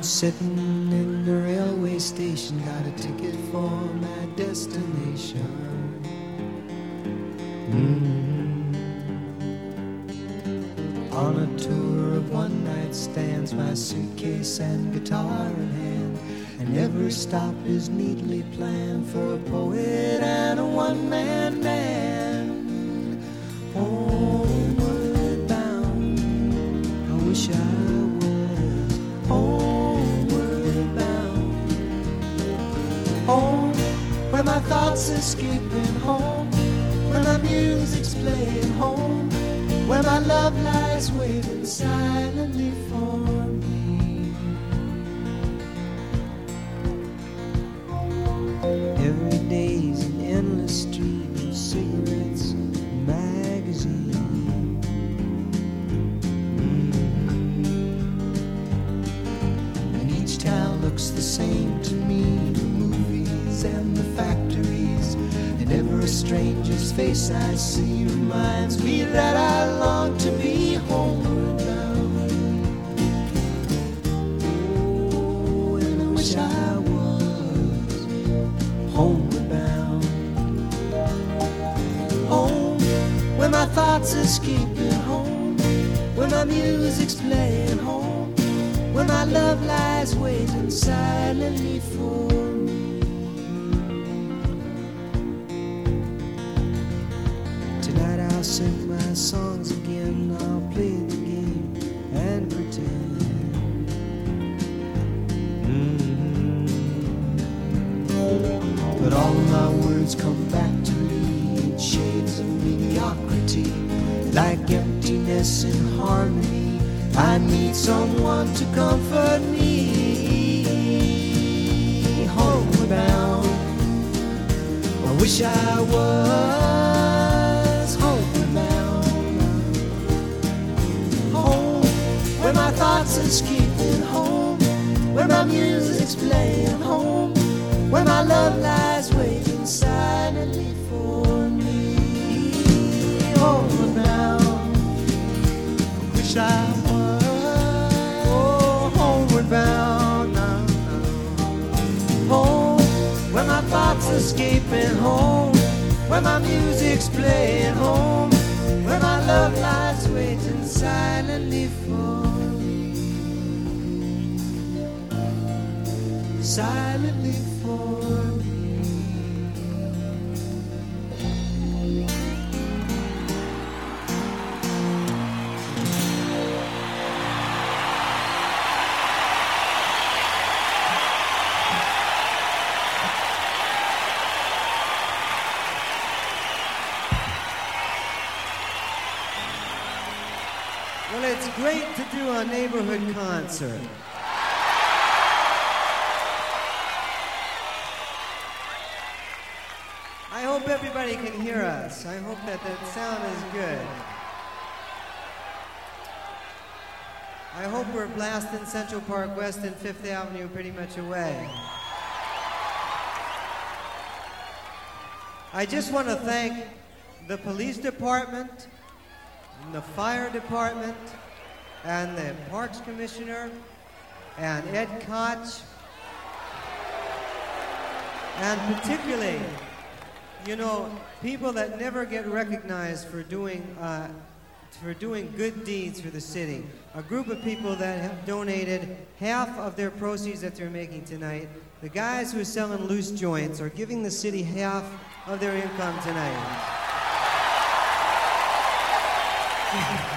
sitting in the railway station, got a ticket for my destination. On a tour of one-night stands, my suitcase and guitar in hand, and every stop is neatly planned for a poet and a one-man band. Homeward bound, I wish I was homeward bound. Home, where my thoughts escaping, home, where my music's playing, home, where my love lies waiting silently for me. Every day's an endless stream of cigarettes and magazines. And each town looks the same to me, the movies and the factories. And every stranger's face I see reminds me that I long to be homeward bound. Oh, and I wish I was homeward bound. Home, where my thoughts escaping, home, where my music's playing, home, where my love lies waiting silently for me. I'll sing my songs again, I'll play the game and pretend. But all of my words come back to me in shades of mediocrity, like emptiness in harmony. I need someone to comfort me. Homeward bound, I wish I was where my thoughts escaping, home, where my music's playing, home, where my love lies waiting silently for me. Homeward bound, I wish I was, oh, homeward bound, now. Home, where my thoughts escaping, home, where my music's playing, home, where my love lies waiting silently for me. Silently for me. Well, it's great to do a neighborhood concert. I hope everybody can hear us. I hope that sound is good. I hope we're blasting Central Park West and Fifth Avenue pretty much away. I just want to thank the police department, and the fire department, and the Parks Commissioner, and Ed Koch, and particularly, you know, people that never get recognized for doing good deeds for the city. A group of people that have donated half of their proceeds that they're making tonight. The guys who are selling loose joints are giving the city half of their income tonight.